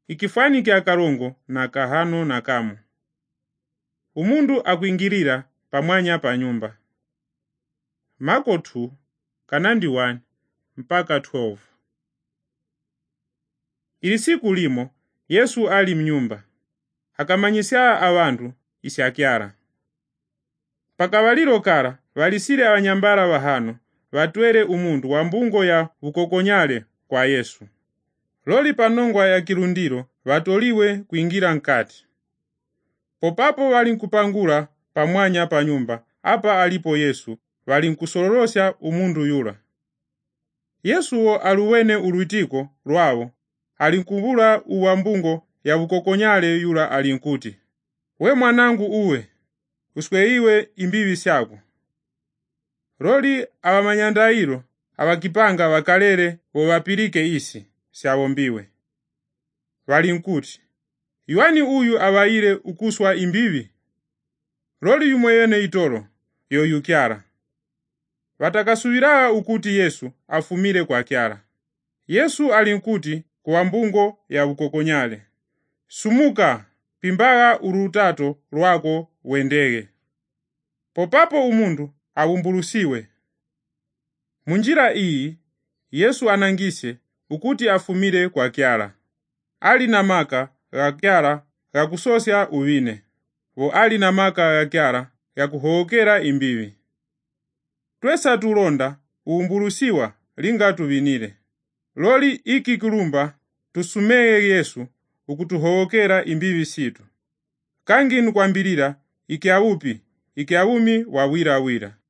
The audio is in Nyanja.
ikifani kya karongo na kahano na kamu. Umundu akuingirira pamwanya pa nyumba. Marko 2 kanandi 1 mpaka 12. Ili siku limo Yesu ali mnyumba, akamanyisa abantu isyakyara. Pakavaliro kara valisire abanyambala bahano batwere umundu wa mbungo ya ukokonyale kwa Yesu. Loli panongwa ya kilundiro batoliwe kuingira nkati. Popapo walinkupangula pamwanya pa nyumba apa alipo Yesu, walinkusololosya umundu yula. Yesu aluwene ulwitiko lwawo, alinkubula uwa mbungo ya ukokonyale yula alinkuti, we mwanangu uwe, usweiwe imbibi syako. Loli abamanyandailo abakipanga bakalele bobapilike isi syabombiwe. Walinkuti, yuani uyu abaile ukuswa imbibi? Loli yumweyene itolo yoyu kyara. Watakasubira ukuti Yesu afumile kwa kyara. Yesu alinkuti kuwa mbungo ya ukokonyale, sumuka, pimbaga urutato lwako wendege. Popapo umundu abumbulusiwe. Munjira iyi Yesu anangise ukuti afumile kwa kyara. Ali na maka ga kyara ga kusosya uwine, wo ali na maka ga kyara ga kuhokera imbibi. Twesa tulonda uumbulusiwa linga tuvinile. Loli iki kulumba tusumeye Yesu ukutuhokera imbibi situ. Kangi nukwambilira iki awumi wawira.